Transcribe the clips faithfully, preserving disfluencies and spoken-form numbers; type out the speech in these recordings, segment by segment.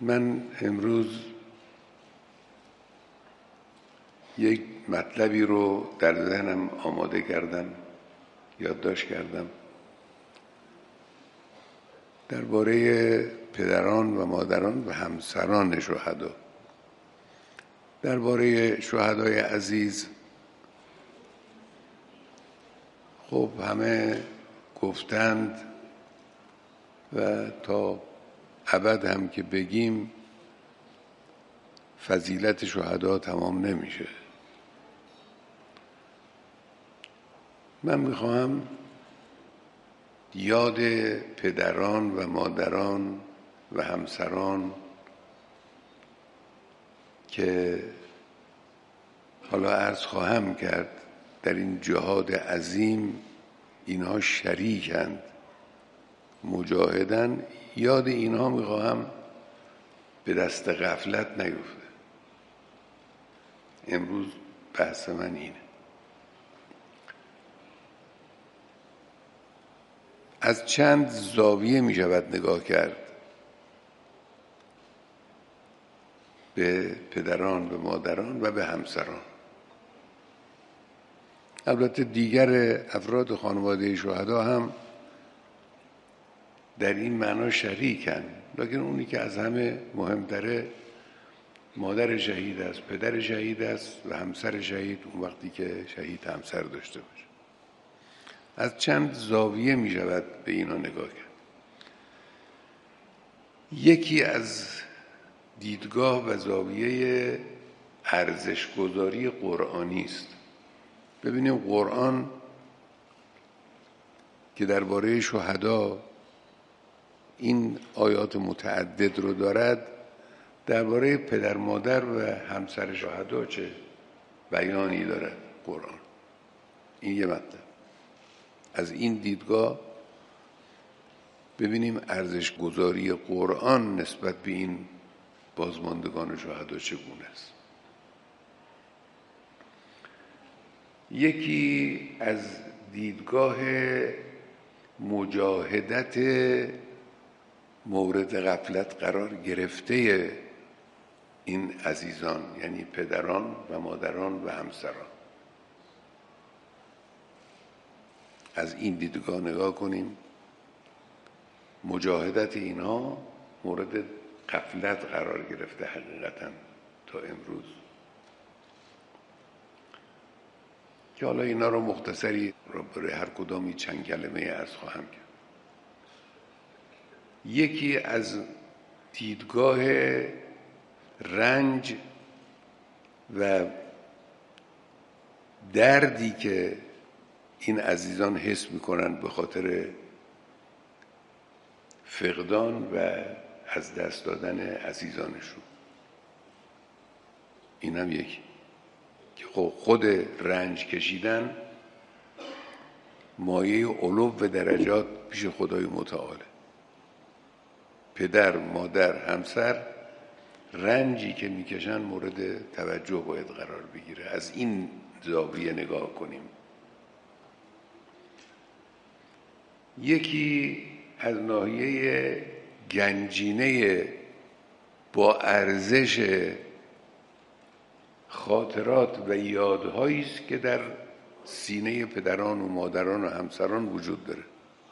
من امروز یک مطلبی رو در ذهنم آماده کردم، یادداشت کردم، درباره پدران و مادران و همسران شهدا. درباره شهدای عزیز خب همه گفتند و تا ابد هم که بگیم فضیلت شهدا تمام نمیشه. من میخواهم یاد پدران و مادران و همسران که حالا عرض خواهم کرد در این جهاد عظیم اینها شریکند، مجاهدن، یاد اینها میخواهم به دست غفلت نیفته. امروز بحث من اینه. از چند زاویه می شود نگاه کرد به پدران، به مادران و به همسران. البته دیگر افراد خانواده شهدا هم در این معنا شریکن، لیکن اونی که از همه مهمتره مادر شهید است، پدر شهید است و همسر شهید اون وقتی که شهید همسر داشته باشه. از چند زاویه می شود به اینا نگاه کرد. یکی از دیدگاه و زاویه ارزش‌گذاری قرآنی است. ببینیم قرآن که درباره شهدا این آیات متعدد رو دارد، درباره پدر مادر و همسر شهدا چه بیانی دارد قرآن. این یه مطلب. از این دیدگاه ببینیم ارزش گذاری قرآن نسبت به این بازماندگان شهدا چگونه است. یکی از دیدگاه مجاهدت مورد غفلت قرار گرفته این عزیزان، یعنی پدران و مادران و همسران. از این دیدگاه نگاه کنیم، مجاهدت اینها مورد غفلت قرار گرفته حقیقتا تا امروز، که حالا اینا رو مختصری رو برای هر کدامی چند کلمه عرض خواهم کرد. یکی از دیدگاه رنج و دردی که این عزیزان حس میکنن به خاطر فقدان و از دست دادن عزیزانشون، این هم یکی که خود رنج کشیدن مایه علو و درجات پیش خدای متعاله. پدر، مادر، همسر رنجی که میکشن مورد توجه باید قرار بگیره. از این زاویه نگاه کنیم. یکی از ناحیه گنجینه با ارزش خاطرات و یادهایی است که در سینه پدران و مادران و همسران وجود داره.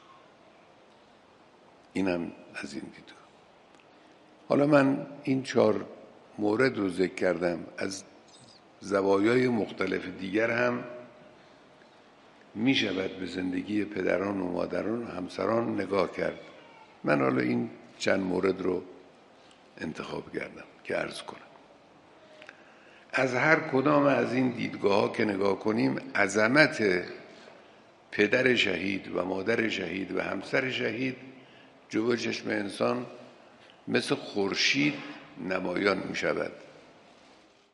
این هم از این دیدگاه. حالا من این چهار مورد رو ذکر کردم. از زوایای مختلف دیگر هم می شود به زندگی پدران و مادران و همسران نگاه کرد. من حالا این چند مورد رو انتخاب کردم که عرض کنم. از هر کدام از این دیدگاه ها که نگاه کنیم، عظمت پدر شهید و مادر شهید و همسر شهید جلوی چشم انسان مثل خورشید نمایان می شود.